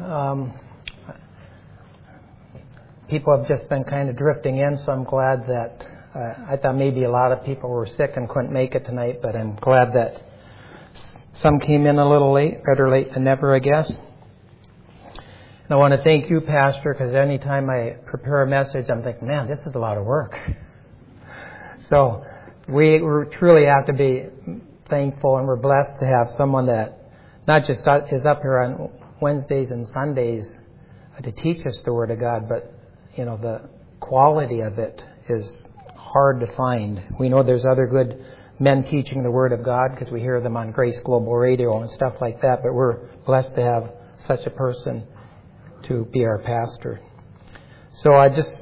People have just been kind of drifting in, so I'm glad that I thought maybe a lot of people were sick and couldn't make it tonight, but I'm glad that some came in a little late, better late than never, I guess. And I want to thank you, Pastor, because anytime I prepare a message, I'm thinking, man, this is a lot of work. So we truly have to be thankful, and we're blessed to have someone that not just is up here on Wednesdays and Sundays to teach us the Word of God, but the quality of it is hard to find. We know there's other good men teaching the Word of God because we hear them on Grace Global Radio and stuff like that, but we're blessed to have such a person to be our pastor. So I just,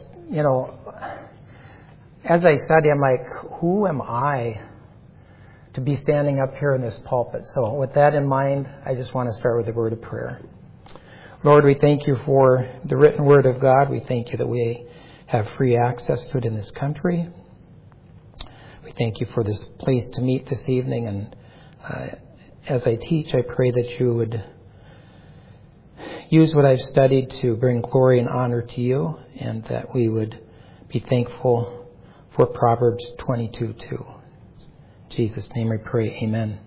as I study, I'm like, who am I to be standing up here in this pulpit? So with that in mind, I just want to start with a word of prayer. Lord, we thank you for the written Word of God. We thank you that we have free access to it in this country. We thank you for this place to meet this evening. And as I teach, I pray that you would use what I've studied to bring glory and honor to you, and that we would be thankful for Proverbs 22:2. In Jesus' name we pray, amen.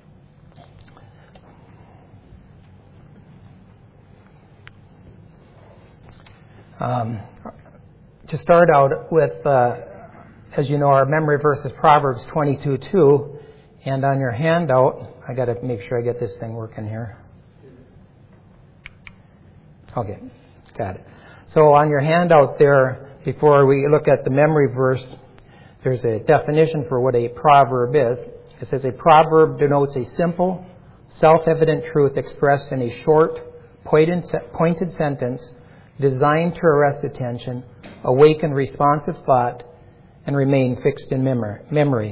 To start out with, as you know, our memory verse is Proverbs 22:2, and on your handout, I got to make sure I get this thing working here. Okay, got it. So on your handout there, before we look at the memory verse, there's a definition for what a proverb is. It says a proverb denotes a simple, self-evident truth expressed in a short, pointed sentence designed to arrest attention, awaken responsive thought, and remain fixed in memory.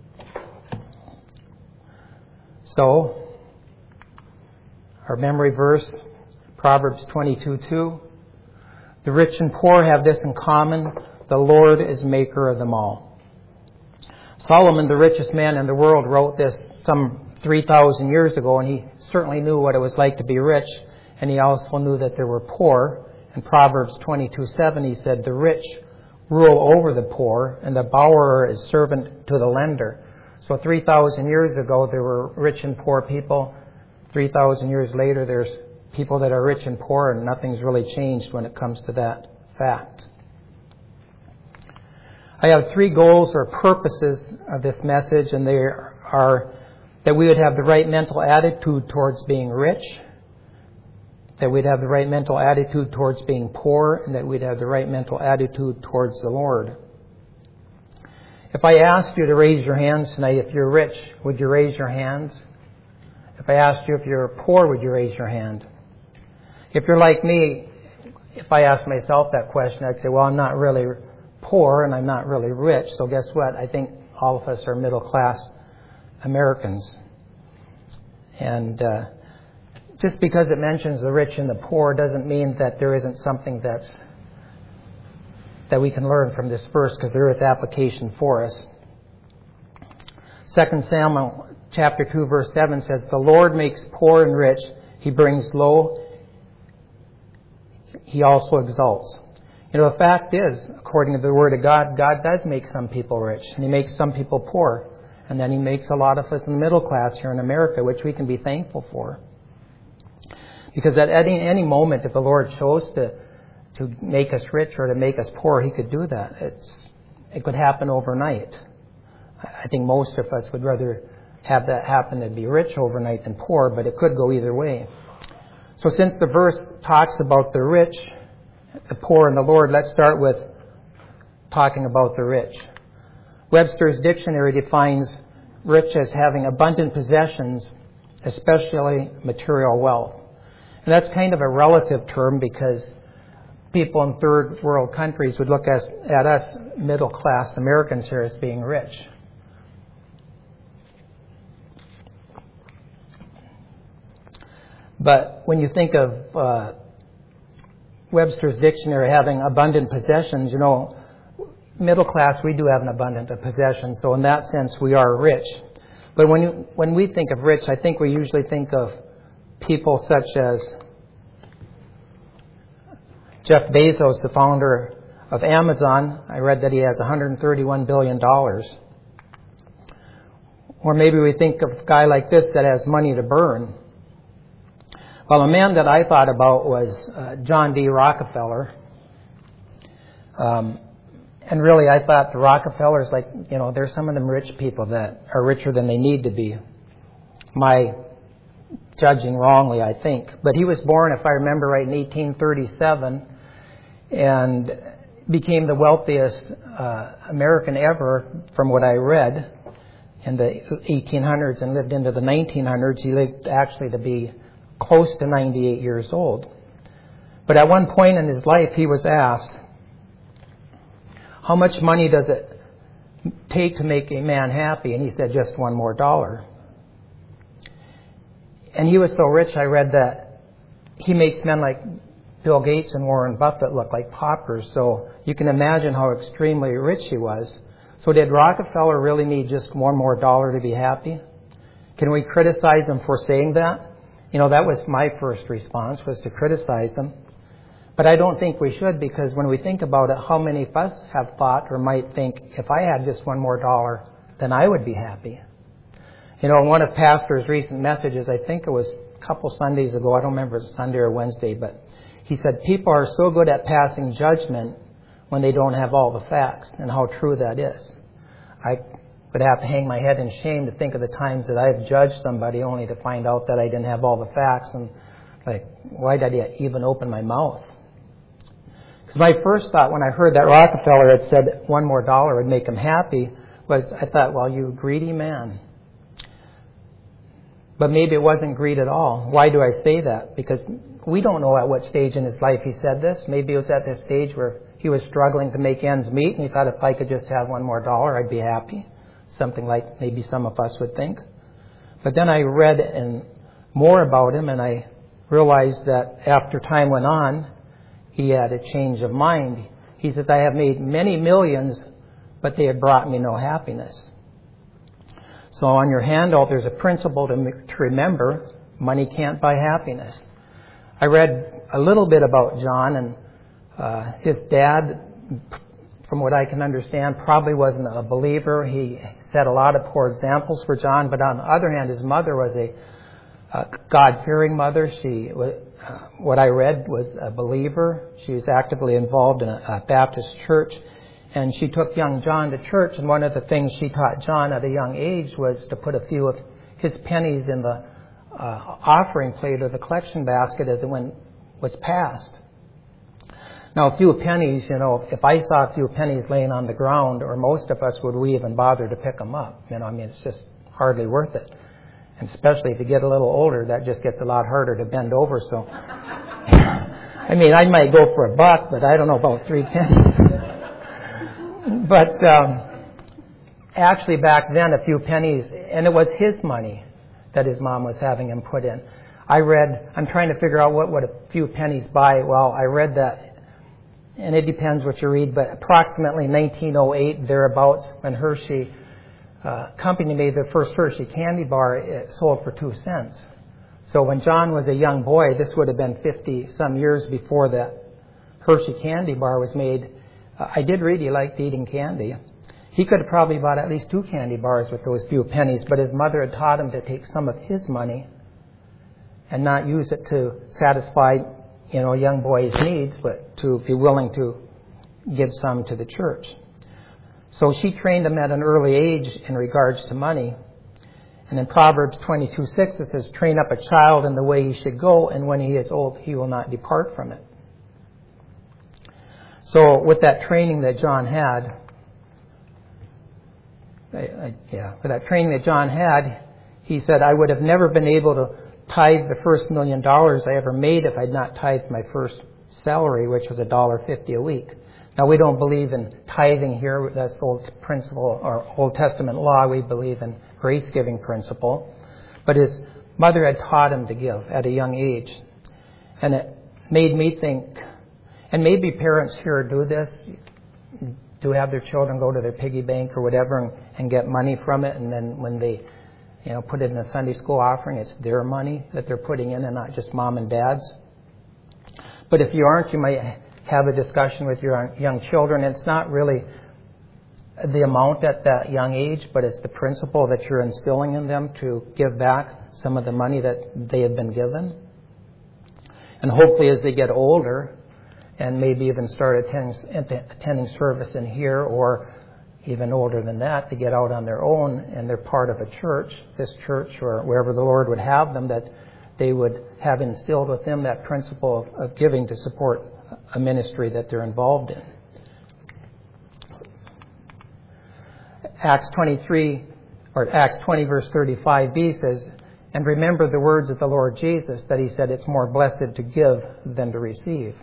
So, our memory verse, Proverbs 22:2. The rich and poor have this in common: the Lord is maker of them all. Solomon, the richest man in the world, wrote this some 3,000 years ago, and he certainly knew what it was like to be rich, and he also knew that there were poor. In Proverbs 22:7, he said, the rich rule over the poor, and the borrower is servant to the lender. So 3,000 years ago, there were rich and poor people. 3,000 years later, there's people that are rich and poor, and nothing's really changed when it comes to that fact. I have 3 goals or purposes of this message, and they are that we would have the right mental attitude towards being rich, that we'd have the right mental attitude towards being poor, and that we'd have the right mental attitude towards the Lord. If I asked you to raise your hands tonight, if you're rich, would you raise your hands? If I asked you if you're poor, would you raise your hand? If you're like me, if I asked myself that question, I'd say, well, I'm not really poor and I'm not really rich. So guess what? I think all of us are middle-class Americans. And just because it mentions the rich and the poor doesn't mean that there isn't something that we can learn from this verse, because there is application for us. 2 Samuel chapter 2 verse 7 says, the Lord makes poor and rich, he brings low, he also exalts. The fact is, according to the Word of God, God does make some people rich, and he makes some people poor, and then he makes a lot of us in the middle class here in America, which we can be thankful for. Because at any moment, if the Lord chose to make us rich or to make us poor, he could do that. It could happen overnight. I think most of us would rather have that happen and be rich overnight than poor, but it could go either way. So since the verse talks about the rich, the poor, and the Lord, let's start with talking about the rich. Webster's dictionary defines rich as having abundant possessions, especially material wealth. And that's kind of a relative term, because people in third world countries would look at us middle class Americans here as being rich. But when you think of Webster's dictionary having abundant possessions, middle class, we do have an abundance of possessions. So in that sense, we are rich. But when we think of rich, I think we usually think of people such as Jeff Bezos, the founder of Amazon, I read that he has $131 billion. Or maybe we think of a guy like this that has money to burn. Well, a man that I thought about was John D. Rockefeller. And really, I thought the Rockefellers, there's some of them rich people that are richer than they need to be. My judging wrongly, I think. But he was born, if I remember right, in 1837 and became the wealthiest American ever, from what I read, in the 1800s and lived into the 1900s. He lived actually to be close to 98 years old. But at one point in his life, he was asked, how much money does it take to make a man happy? And he said, just $1 more. And he was so rich, I read that he makes men like Bill Gates and Warren Buffett look like paupers. So you can imagine how extremely rich he was. So did Rockefeller really need just $1 more to be happy? Can we criticize him for saying that? That was my first response, was to criticize him. But I don't think we should, because when we think about it, how many of us have thought or might think, if I had just $1 more, then I would be happy. In one of Pastor's recent messages, I think it was a couple Sundays ago, I don't remember if it was Sunday or Wednesday, but he said, people are so good at passing judgment when they don't have all the facts, and how true that is. I would have to hang my head in shame to think of the times that I've judged somebody only to find out that I didn't have all the facts, and why did I even open my mouth? Because my first thought when I heard that Rockefeller had said $1 more would make him happy was, I thought, well, you greedy man. But maybe it wasn't greed at all. Why do I say that? Because we don't know at what stage in his life he said this. Maybe it was at this stage where he was struggling to make ends meet, and he thought, if I could just have $1 more, I'd be happy. Something like maybe some of us would think. But then I read more about him, and I realized that after time went on, he had a change of mind. He says, I have made many millions, but they have brought me no happiness. So on your handout, there's a principle to remember. Money can't buy happiness. I read a little bit about John, and his dad, from what I can understand, probably wasn't a believer. He set a lot of poor examples for John, but on the other hand, his mother was a God-fearing mother. She, what I read, was a believer. She was actively involved in a Baptist church, and she took young John to church, and one of the things she taught John at a young age was to put a few of his pennies in the offering plate or the collection basket as it was passed. Now, a few pennies, if I saw a few pennies laying on the ground, or most of us, would we even bother to pick them up? It's just hardly worth it. And especially if you get a little older, that just gets a lot harder to bend over. So, I might go for $1, but I don't know about 3 pennies. But actually back then, a few pennies, and it was his money that his mom was having him put in. I'm trying to figure out what would a few pennies buy. Well, I read that, and it depends what you read, but approximately 1908, thereabouts, when Hershey company made their first Hershey candy bar, it sold for 2 cents. So when John was a young boy, this would have been 50-some years before that Hershey candy bar was made. I did read he liked eating candy. He could have probably bought at least 2 candy bars with those few pennies, but his mother had taught him to take some of his money and not use it to satisfy, a young boy's needs, but to be willing to give some to the church. So she trained him at an early age in regards to money. And in Proverbs 22:6 it says, train up a child in the way he should go, and when he is old, he will not depart from it. So with that training that John had, he said, I would have never been able to tithe the first $1 million I ever made if I'd not tithed my first salary, which was $1.50 a week. Now, we don't believe in tithing here. That's old principle or Old Testament law. We believe in grace-giving principle. But his mother had taught him to give at a young age. And it made me think, and maybe parents here do this, do have their children go to their piggy bank or whatever and get money from it, and then when they put it in a Sunday school offering, it's their money that they're putting in and not just mom and dad's. But if you aren't, you might have a discussion with your young children. It's not really the amount at that young age, but it's the principle that you're instilling in them to give back some of the money that they have been given. And hopefully as they get older and maybe even start attending service in here, or even older than that, to get out on their own and they're part of a church, this church or wherever the Lord would have them, that they would have instilled with them that principle of giving to support a ministry that they're involved in. Acts 20 verse 35b says, "And remember the words of the Lord Jesus, that he said, it's more blessed to give than to receive."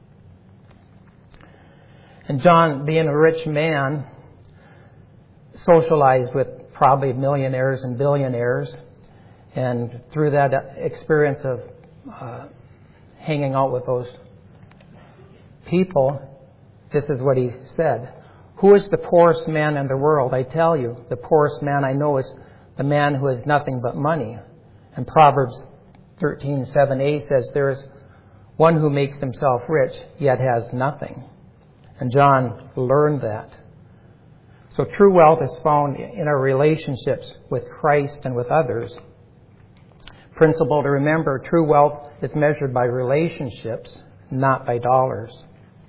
And John, being a rich man, socialized with probably millionaires and billionaires. And through that experience of hanging out with those people, this is what he said. "Who is the poorest man in the world? I tell you, the poorest man I know is the man who has nothing but money." And Proverbs 13:7a says, "There is one who makes himself rich, yet has nothing." And John learned that. So true wealth is found in our relationships with Christ and with others. Principle to remember, true wealth is measured by relationships, not by dollars.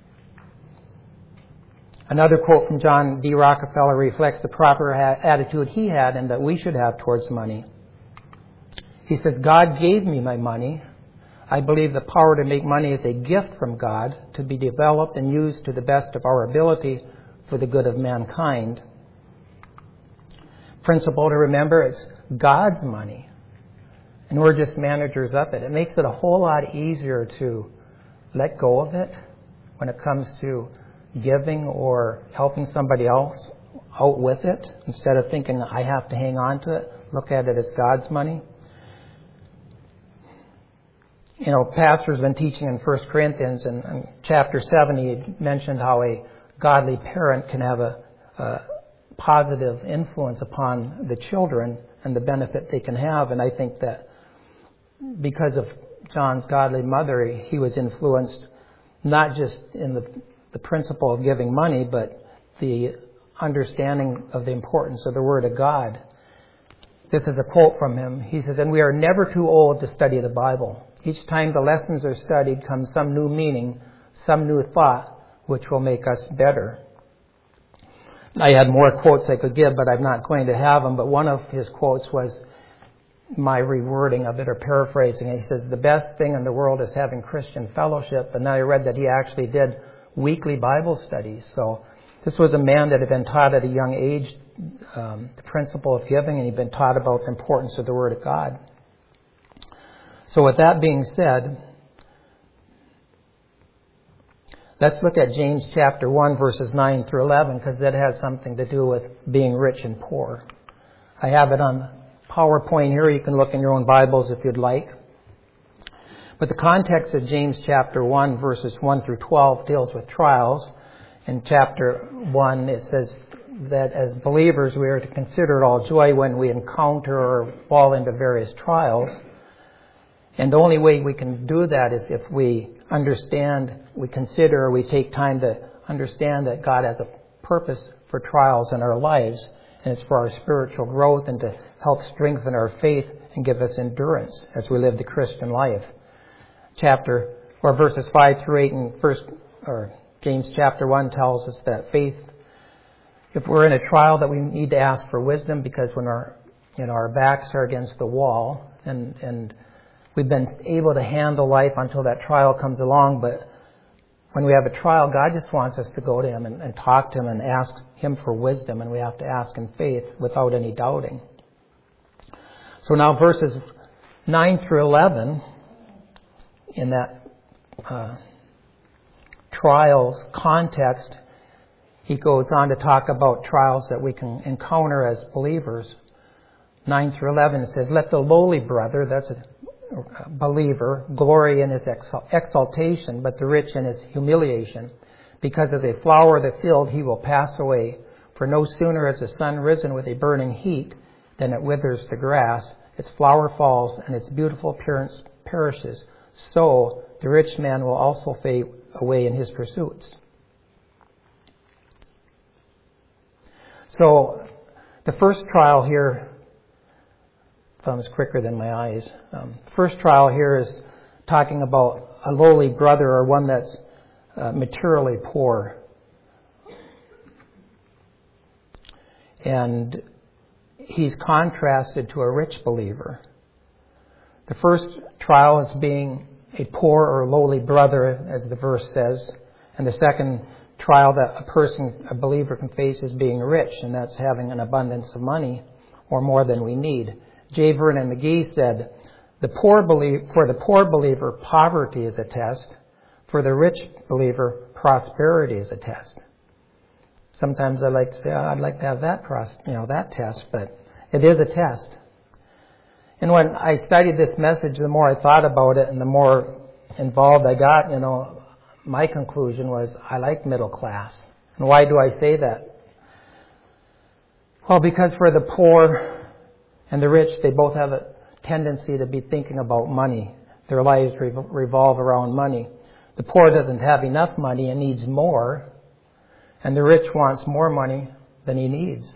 Another quote from John D. Rockefeller reflects the proper attitude he had and that we should have towards money. He says, "God gave me my money. I believe the power to make money is a gift from God to be developed and used to the best of our ability for the good of mankind." Principle to remember, it's God's money. And we're just managers of it. It makes it a whole lot easier to let go of it when it comes to giving or helping somebody else out with it, instead of thinking I have to hang on to it. Look at it as God's money. You know, Pastor's been teaching in 1 Corinthians, and in chapter 7 he mentioned how a godly parent can have a positive influence upon the children and the benefit they can have. And I think that because of John's godly mother, he was influenced not just in the principle of giving money, but the understanding of the importance of the Word of God. This is a quote from him. He says, "And we are never too old to study the Bible. Each time the lessons are studied comes some new meaning, some new thought, which will make us better." I had more quotes I could give, but I'm not going to have them. But one of his quotes was my rewording of it, or paraphrasing. He says, "The best thing in the world is having Christian fellowship." And then I read that he actually did weekly Bible studies. So this was a man that had been taught at a young age the principle of giving, and he'd been taught about the importance of the Word of God. So with that being said, let's look at James chapter 1, verses 9 through 11, because that has something to do with being rich and poor. I have it on PowerPoint here. You can look in your own Bibles if you'd like. But the context of James chapter 1, verses 1 through 12 deals with trials. In chapter 1, it says that as believers we are to consider it all joy when we encounter or fall into various trials. And the only way we can do that is if we understand, we consider, we take time to understand that God has a purpose for trials in our lives, and it's for our spiritual growth and to help strengthen our faith and give us endurance as we live the Christian life. Verses 5 through 8 in James chapter 1 tells us that faith, if we're in a trial, that we need to ask for wisdom, because when our backs are against the wall and we've been able to handle life until that trial comes along, but when we have a trial, God just wants us to go to Him and talk to Him and ask Him for wisdom, and we have to ask in faith without any doubting. So now verses 9 through 11, in that trials context, he goes on to talk about trials that we can encounter as believers. 9 through 11 says, "Let the lowly brother," that's a believer, "glory in his exaltation, but the rich in his humiliation. Because as a flower of the field he will pass away. For no sooner has the sun risen with a burning heat than it withers the grass. Its flower falls and its beautiful appearance perishes. So the rich man will also away in his pursuits. So the first trial here, thumb's quicker than my eyes. First trial here is talking about a lowly brother, or one that's materially poor. And he's contrasted to a rich believer. The first trial is being a poor or lowly brother, as the verse says. And the second trial that a believer can face is being rich, and that's having an abundance of money or more than we need. J. Vernon McGee said, for the poor believer, poverty is a test. For the rich believer, prosperity is a test. Sometimes I like to say, I'd like to have that test, but it is a test. And when I studied this message, the more I thought about it and the more involved I got, my conclusion was I like middle class. And why do I say that? Well, because for the poor and the rich, they both have a tendency to be thinking about money. Their lives revolve around money. The poor doesn't have enough money and needs more, and the rich wants more money than he needs.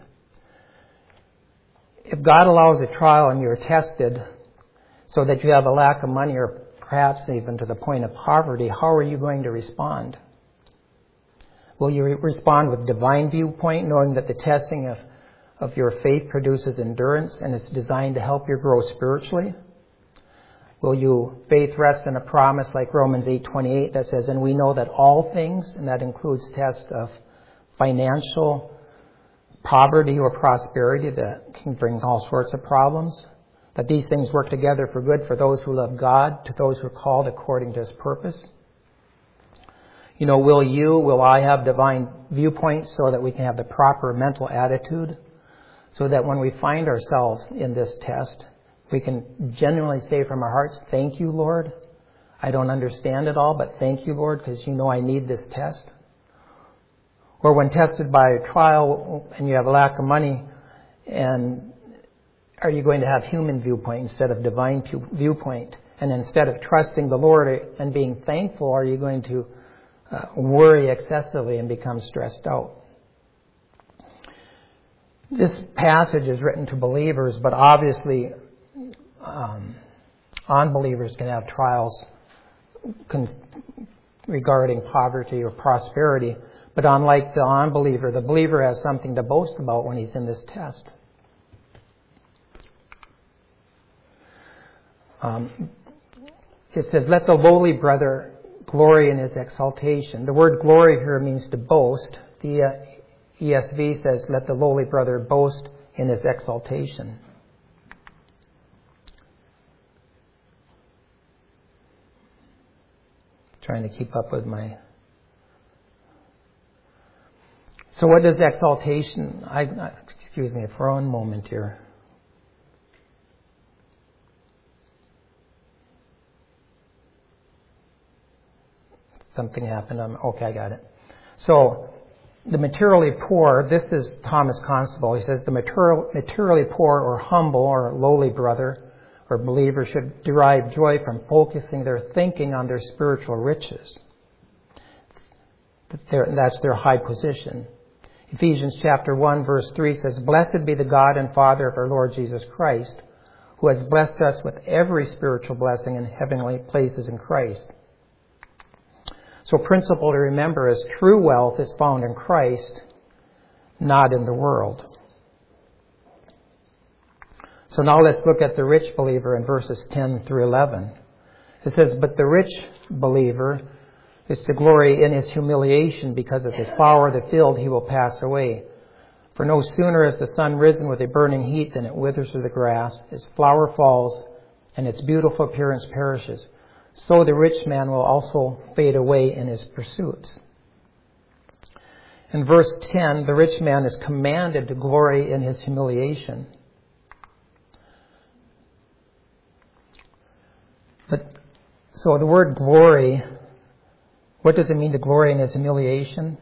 If God allows a trial and you're tested so that you have a lack of money, or perhaps even to the point of poverty, how are you going to respond? Will you respond with divine viewpoint, knowing that the testing of your faith produces endurance and it's designed to help you grow spiritually? Will you faith rest in a promise like Romans 8:28 that says, and we know that all things, and that includes tests of financial poverty or prosperity that can bring all sorts of problems, that these things work together for good for those who love God, to those who are called according to his purpose? Will I have divine viewpoints so that we can have the proper mental attitude, so that when we find ourselves in this test, we can genuinely say from our hearts, thank you, Lord. I don't understand it all, but thank you, Lord, because I need this test. Or when tested by a trial and you have a lack of money, and are you going to have human viewpoint instead of divine viewpoint? And instead of trusting the Lord and being thankful, are you going to worry excessively and become stressed out? This passage is written to believers, but obviously unbelievers can have trials regarding poverty or prosperity. But unlike the unbeliever, the believer has something to boast about when he's in this test. It says, let the lowly brother glory in his exaltation. The word glory here means to boast. The ESV says, let the lowly brother boast in his exaltation. Trying to keep up with my... So what does exaltation... excuse me for one moment here. Something happened. Okay, I got it. So the materially poor, this is Thomas Constable. He says the materially poor or humble or lowly brother or believer should derive joy from focusing their thinking on their spiritual riches. That's their high position. Ephesians chapter 1 verse 3 says, blessed be the God and Father of our Lord Jesus Christ, who has blessed us with every spiritual blessing in heavenly places in Christ. So principle to remember is true wealth is found in Christ, not in the world. So now let's look at the rich believer in verses 10 through 11. It says, but the rich believer is to glory in his humiliation, because of the flower of the field he will pass away. For no sooner is the sun risen with a burning heat than it withers to the grass, its flower falls, and its beautiful appearance perishes. So the rich man will also fade away in his pursuits. In verse 10, the rich man is commanded to glory in his humiliation. So the word glory, what does it mean to glory in his humiliation?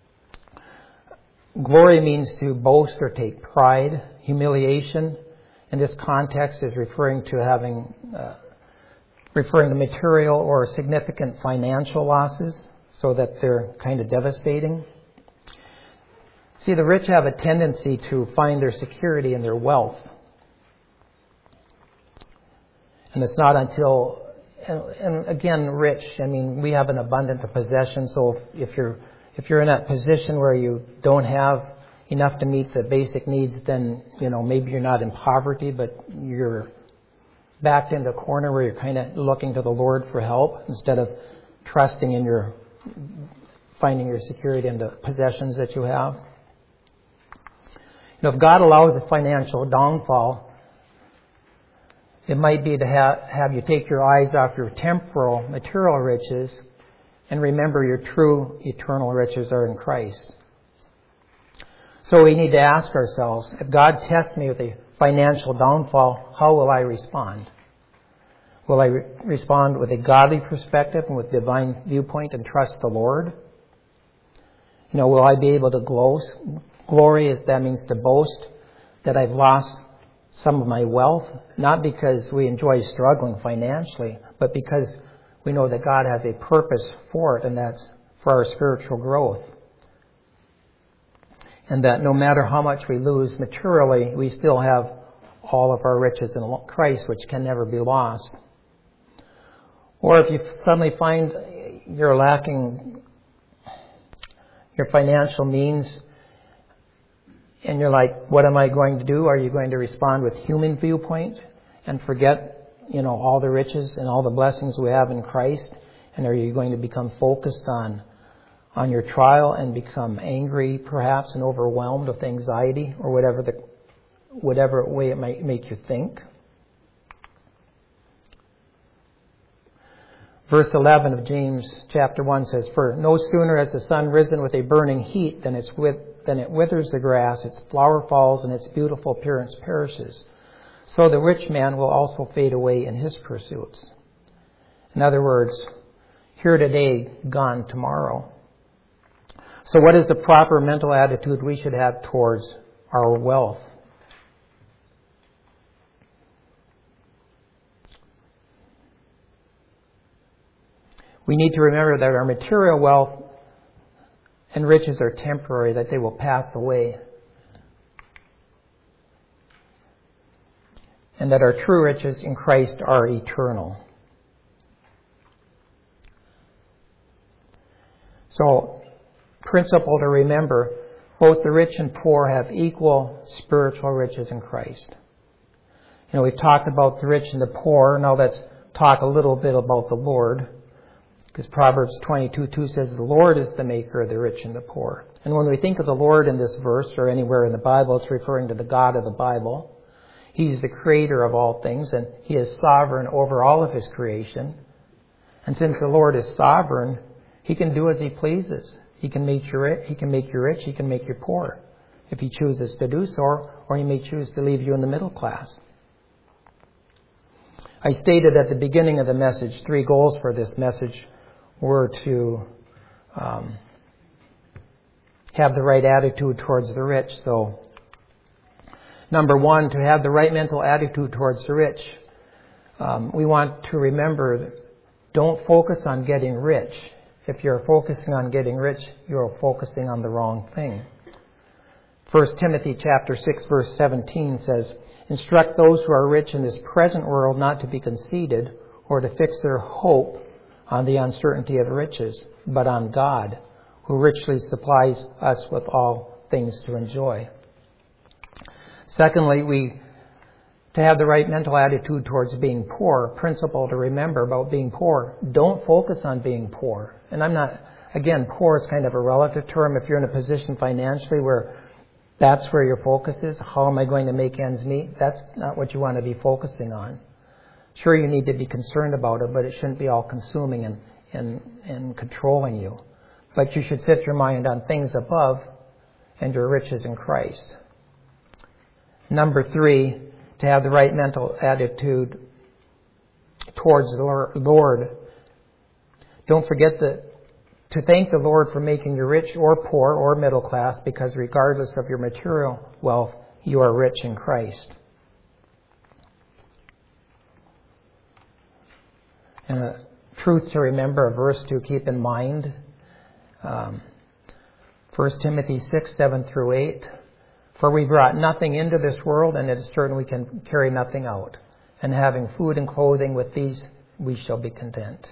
Glory means to boast or take pride. Humiliation, in this context, is referring to material or significant financial losses. so that they're kind of devastating. See, the rich have a tendency to find their security in their wealth. And it's not until, and again, rich, I mean, we have an abundance of possessions, so if you're in that position where you don't have enough to meet the basic needs, then, maybe you're not in poverty, but you're backed into a corner where you're kind of looking to the Lord for help instead of trusting in finding your security in the possessions that you have. If God allows a financial downfall, it might be to have you take your eyes off your temporal, material riches and remember your true eternal riches are in Christ. So we need to ask ourselves, if God tests me with a financial downfall, how will I respond? Will I respond with a godly perspective and with divine viewpoint and trust the Lord? Will I be able to glory, if that means to boast, that I've lost some of my wealth, not because we enjoy struggling financially, but because we know that God has a purpose for it, and that's for our spiritual growth. And that no matter how much we lose materially, we still have all of our riches in Christ, which can never be lost. Or if you suddenly find you're lacking your financial means, and you're like, what am I going to do? Are you going to respond with human viewpoint and forget, all the riches and all the blessings we have in Christ? And are you going to become focused on your trial and become angry perhaps and overwhelmed with anxiety or whatever way it might make you think? Verse 11 of James chapter 1 says, "For no sooner has the sun risen with a burning heat than it withers the grass, its flower falls, and its beautiful appearance perishes. So the rich man will also fade away in his pursuits." In other words, here today, gone tomorrow. So what is the proper mental attitude we should have towards our wealth? We need to remember that our material wealth and riches are temporary, that they will pass away. And that our true riches in Christ are eternal. So, principle to remember, both the rich and poor have equal spiritual riches in Christ. We've talked about the rich and the poor. Now let's talk a little bit about the Lord. Because Proverbs 22:2 says, "The Lord is the maker of the rich and the poor." And when we think of the Lord in this verse or anywhere in the Bible, it's referring to the God of the Bible. He's the creator of all things, and He is sovereign over all of His creation. And since the Lord is sovereign, He can do as He pleases. He can make you rich, He can make you poor, if He chooses to do so, or He may choose to leave you in the middle class. I stated at the beginning of the message, 3 goals for this message were to have the right attitude towards the rich. So, number 1, to have the right mental attitude towards the rich. We want to remember, don't focus on getting rich. If you're focusing on getting rich, you're focusing on the wrong thing. 1 Timothy chapter 6 verse 17 says, "Instruct those who are rich in this present world not to be conceited or to fix their hope on the uncertainty of riches, but on God, who richly supplies us with all things to enjoy." Secondly, to have the right mental attitude towards being poor, principle to remember about being poor, don't focus on being poor. And poor is kind of a relative term. If you're in a position financially where that's where your focus is, how am I going to make ends meet? That's not what you want to be focusing on. Sure, you need to be concerned about it, but it shouldn't be all consuming and controlling you. But you should set your mind on things above and your riches in Christ. Number 3, to have the right mental attitude towards the Lord. Don't forget to thank the Lord for making you rich or poor or middle class, because regardless of your material wealth, you are rich in Christ. And a truth to remember, a verse to keep in mind, 1 Timothy 6, 7 through 8. For we brought nothing into this world, and it is certain we can carry nothing out. And having food and clothing, with these we shall be content.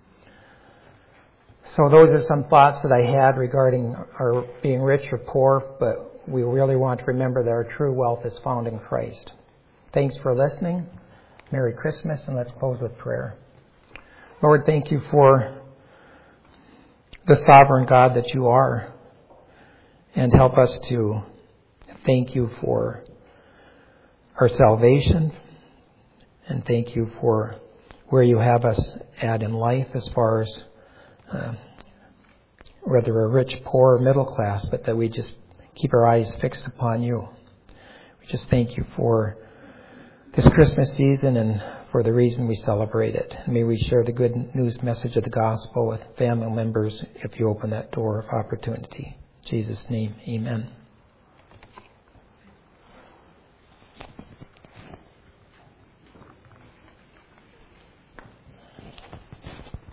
So those are some thoughts that I had regarding our being rich or poor, but we really want to remember that our true wealth is found in Christ. Thanks for listening. Merry Christmas, and let's close with prayer. Lord, thank you for the sovereign God that you are, and help us to thank you for our salvation, and thank you for where you have us at in life as far as whether we're rich, poor, or middle class, but that we just keep our eyes fixed upon you. We just thank you for this Christmas season and for the reason we celebrate it. And may we share the good news message of the gospel with family members if you open that door of opportunity. In Jesus' name, amen.